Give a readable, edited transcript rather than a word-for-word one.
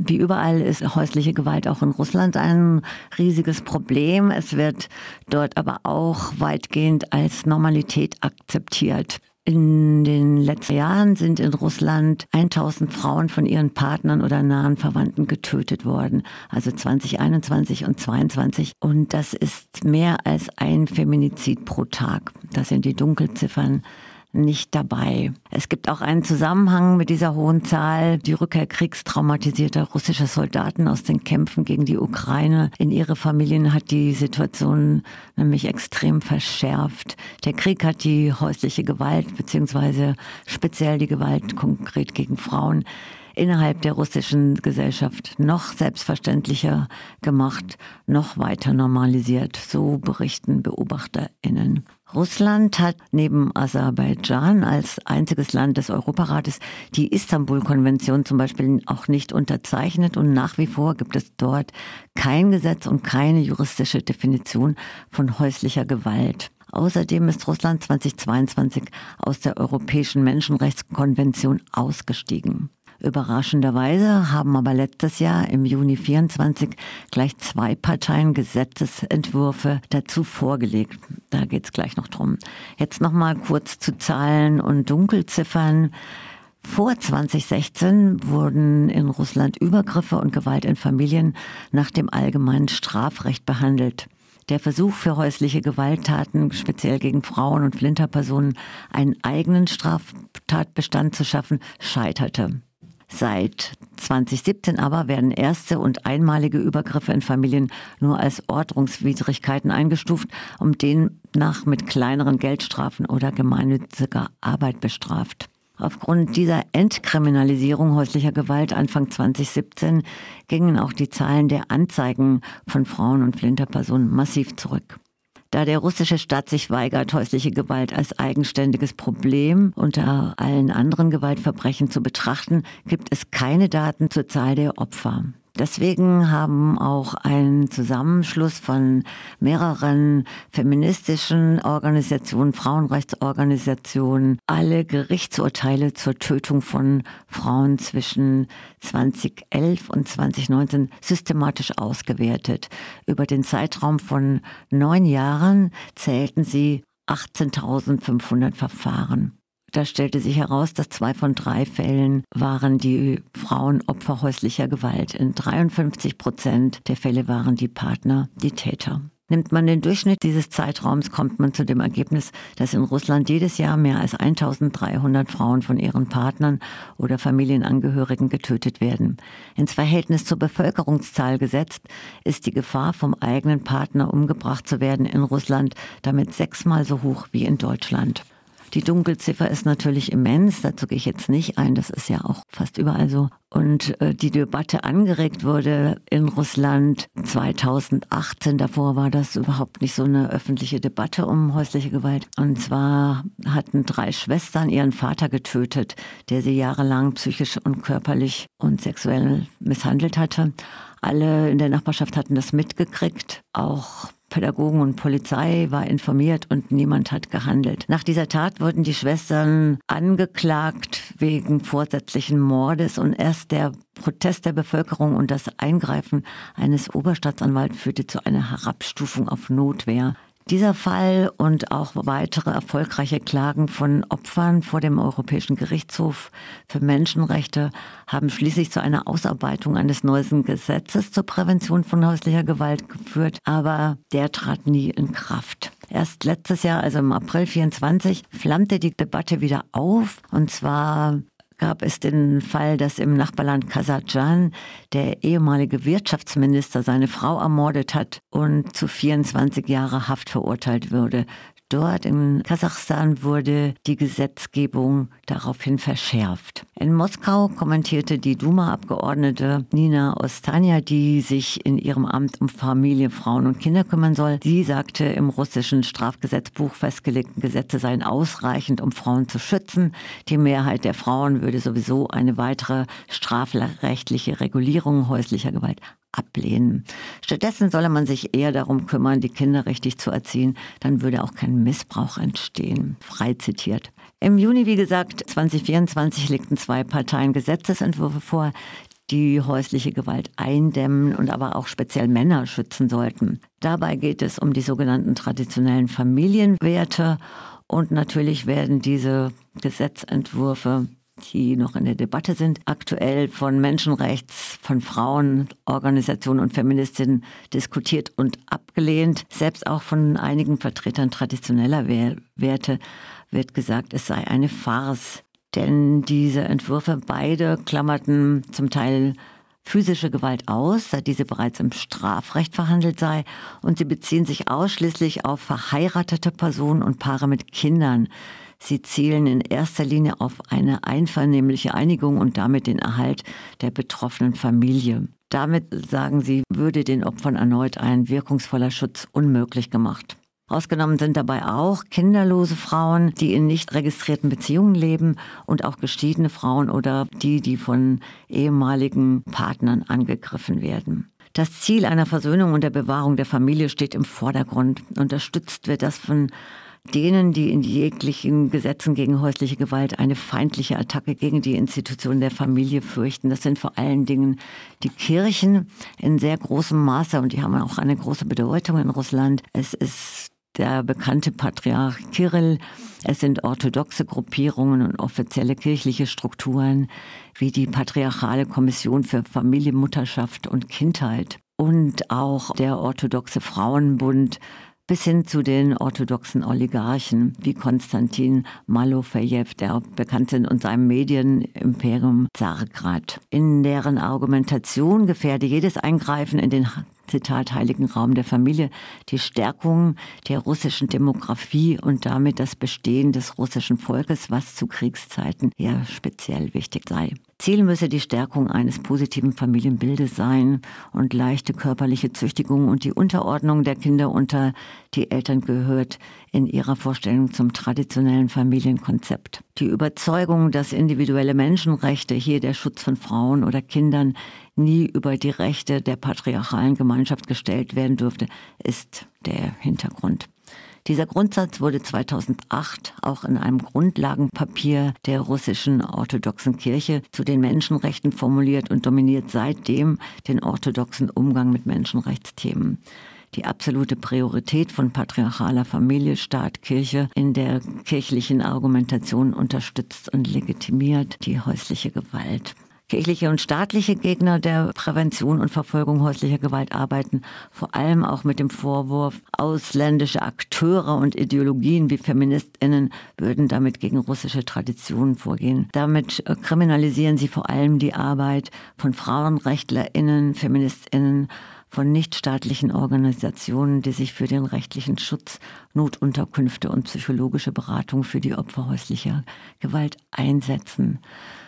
Wie überall ist häusliche Gewalt auch in Russland ein riesiges Problem. Es wird dort aber auch weitgehend als Normalität akzeptiert. In den letzten Jahren sind in Russland 1000 Frauen von ihren Partnern oder nahen Verwandten getötet worden. Also 2021 und 2022. Und das ist mehr als ein Feminizid pro Tag. Das sind die Dunkelziffern nicht dabei. Es gibt auch einen Zusammenhang mit dieser hohen Zahl. Die Rückkehr kriegstraumatisierter russischer Soldaten aus den Kämpfen gegen die Ukraine in ihre Familien hat die Situation nämlich extrem verschärft. Der Krieg hat die häusliche Gewalt beziehungsweise speziell die Gewalt konkret gegen Frauen innerhalb der russischen Gesellschaft noch selbstverständlicher gemacht, noch weiter normalisiert. So berichten BeobachterInnen. Russland hat neben Aserbaidschan als einziges Land des Europarates die Istanbul-Konvention zum Beispiel auch nicht unterzeichnet und nach wie vor gibt es dort kein Gesetz und keine juristische Definition von häuslicher Gewalt. Außerdem ist Russland 2022 aus der Europäischen Menschenrechtskonvention ausgestiegen. Überraschenderweise haben aber letztes Jahr im Juni 2024 gleich 2 Parteien Gesetzesentwürfe dazu vorgelegt. Da geht es gleich noch drum. Jetzt noch mal kurz zu Zahlen und Dunkelziffern. Vor 2016 wurden in Russland Übergriffe und Gewalt in Familien nach dem allgemeinen Strafrecht behandelt. Der Versuch für häusliche Gewalttaten, speziell gegen Frauen und Flinterpersonen, einen eigenen Straftatbestand zu schaffen, scheiterte. Seit 2017 aber werden erste und einmalige Übergriffe in Familien nur als Ordnungswidrigkeiten eingestuft, um demnach mit kleineren Geldstrafen oder gemeinnütziger Arbeit bestraft. Aufgrund dieser Entkriminalisierung häuslicher Gewalt Anfang 2017 gingen auch die Zahlen der Anzeigen von Frauen und Flinterpersonen massiv zurück. Da der russische Staat sich weigert, häusliche Gewalt als eigenständiges Problem unter allen anderen Gewaltverbrechen zu betrachten, gibt es keine Daten zur Zahl der Opfer. Deswegen haben auch ein Zusammenschluss von mehreren feministischen Organisationen, Frauenrechtsorganisationen, alle Gerichtsurteile zur Tötung von Frauen zwischen 2011 und 2019 systematisch ausgewertet. Über den Zeitraum von 9 Jahren zählten sie 18.500 Verfahren. Da stellte sich heraus, dass 2 von 3 Fällen waren die Frauen Opfer häuslicher Gewalt. In 53% der Fälle waren die Partner die Täter. Nimmt man den Durchschnitt dieses Zeitraums, kommt man zu dem Ergebnis, dass in Russland jedes Jahr mehr als 1300 Frauen von ihren Partnern oder Familienangehörigen getötet werden. Ins Verhältnis zur Bevölkerungszahl gesetzt, ist die Gefahr, vom eigenen Partner umgebracht zu werden in Russland damit 6-mal so hoch wie in Deutschland. Die Dunkelziffer ist natürlich immens, dazu gehe ich jetzt nicht ein, das ist ja auch fast überall so. Und die Debatte angeregt wurde in Russland 2018, davor war das überhaupt nicht so eine öffentliche Debatte um häusliche Gewalt. Und zwar hatten 3 Schwestern ihren Vater getötet, der sie jahrelang psychisch und körperlich und sexuell misshandelt hatte. Alle in der Nachbarschaft hatten das mitgekriegt, auch Pädagogen und Polizei war informiert und niemand hat gehandelt. Nach dieser Tat wurden die Schwestern angeklagt wegen vorsätzlichen Mordes und erst der Protest der Bevölkerung und das Eingreifen eines Oberstaatsanwalts führte zu einer Herabstufung auf Notwehr. Dieser Fall und auch weitere erfolgreiche Klagen von Opfern vor dem Europäischen Gerichtshof für Menschenrechte haben schließlich zu einer Ausarbeitung eines neuen Gesetzes zur Prävention von häuslicher Gewalt geführt, aber der trat nie in Kraft. Erst letztes Jahr, also im April 2024, flammte die Debatte wieder auf, und zwar gab es den Fall, dass im Nachbarland Kasachstan der ehemalige Wirtschaftsminister seine Frau ermordet hat und zu 24 Jahre Haft verurteilt wurde. Dort in Kasachstan wurde die Gesetzgebung daraufhin verschärft. In Moskau kommentierte die Duma-Abgeordnete Nina Ostanja, die sich in ihrem Amt um Familie, Frauen und Kinder kümmern soll. Sie sagte, im russischen Strafgesetzbuch festgelegten Gesetze seien ausreichend, um Frauen zu schützen. Die Mehrheit der Frauen würde sowieso eine weitere strafrechtliche Regulierung häuslicher Gewalt ablehnen. Stattdessen solle man sich eher darum kümmern, die Kinder richtig zu erziehen, dann würde auch kein Missbrauch entstehen. Frei zitiert. Im Juni, wie gesagt, 2024 legten 2 Parteien Gesetzesentwürfe vor. die häusliche Gewalt eindämmen und aber auch speziell Männer schützen sollten. Dabei geht es um die sogenannten traditionellen Familienwerte und natürlich werden diese Gesetzentwürfe, die noch in der Debatte sind, aktuell von von Frauenorganisationen und Feministinnen diskutiert und abgelehnt. Selbst auch von einigen Vertretern traditioneller Werte wird gesagt, es sei eine Farce. Denn diese Entwürfe beide klammerten zum Teil physische Gewalt aus, da diese bereits im Strafrecht verhandelt sei, und sie beziehen sich ausschließlich auf verheiratete Personen und Paare mit Kindern. Sie zielen in erster Linie auf eine einvernehmliche Einigung und damit den Erhalt der betroffenen Familie. Damit, sagen sie, würde den Opfern erneut ein wirkungsvoller Schutz unmöglich gemacht. Ausgenommen sind dabei auch kinderlose Frauen, die in nicht registrierten Beziehungen leben, und auch geschiedene Frauen oder die von ehemaligen Partnern angegriffen werden. Das Ziel einer Versöhnung und der Bewahrung der Familie steht im Vordergrund. Unterstützt wird das von denen, die in jeglichen Gesetzen gegen häusliche Gewalt eine feindliche Attacke gegen die Institution der Familie fürchten. Das sind vor allen Dingen die Kirchen in sehr großem Maße, und die haben auch eine große Bedeutung in Russland. Es ist der bekannte Patriarch Kirill, es sind orthodoxe Gruppierungen und offizielle kirchliche Strukturen wie die Patriarchale Kommission für Familie, Mutterschaft und Kindheit und auch der orthodoxe Frauenbund bis hin zu den orthodoxen Oligarchen wie Konstantin Malofejew, der auch bekannt sind, und seinem Medienimperium Zargrad. In deren Argumentation gefährde jedes Eingreifen in den Zitat heiligen Raum der Familie die Stärkung der russischen Demografie und damit das Bestehen des russischen Volkes, was zu Kriegszeiten ja speziell wichtig sei. Ziel müsse die Stärkung eines positiven Familienbildes sein und leichte körperliche Züchtigung und die Unterordnung der Kinder unter die Eltern gehört in ihrer Vorstellung zum traditionellen Familienkonzept. Die Überzeugung, dass individuelle Menschenrechte, hier der Schutz von Frauen oder Kindern, nie über die Rechte der patriarchalen Gemeinschaft gestellt werden dürfte, ist der Hintergrund. Dieser Grundsatz wurde 2008 auch in einem Grundlagenpapier der russischen orthodoxen Kirche zu den Menschenrechten formuliert und dominiert seitdem den orthodoxen Umgang mit Menschenrechtsthemen. Die absolute Priorität von patriarchaler Familie, Staat, Kirche in der kirchlichen Argumentation unterstützt und legitimiert die häusliche Gewalt. Kirchliche und staatliche Gegner der Prävention und Verfolgung häuslicher Gewalt arbeiten vor allem auch mit dem Vorwurf, ausländische Akteure und Ideologien wie FeministInnen würden damit gegen russische Traditionen vorgehen. Damit kriminalisieren sie vor allem die Arbeit von FrauenrechtlerInnen, FeministInnen, von nichtstaatlichen Organisationen, die sich für den rechtlichen Schutz, Notunterkünfte und psychologische Beratung für die Opfer häuslicher Gewalt einsetzen.